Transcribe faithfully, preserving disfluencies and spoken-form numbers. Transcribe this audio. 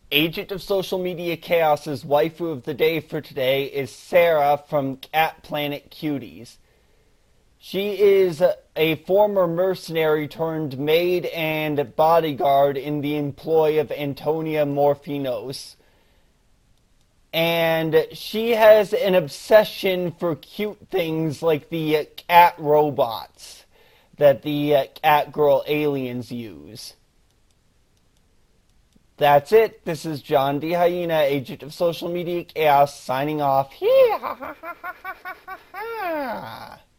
Agent of Social Media Chaos's waifu of the day for today is Sarah from Cat Planet Cuties. She is a former mercenary turned maid and bodyguard in the employ of Antonia Morphinos. And she has an obsession for cute things like the cat robots that the cat girl aliens use. That's it. This is John D. Hyena, agent of Social Media Chaos, signing off.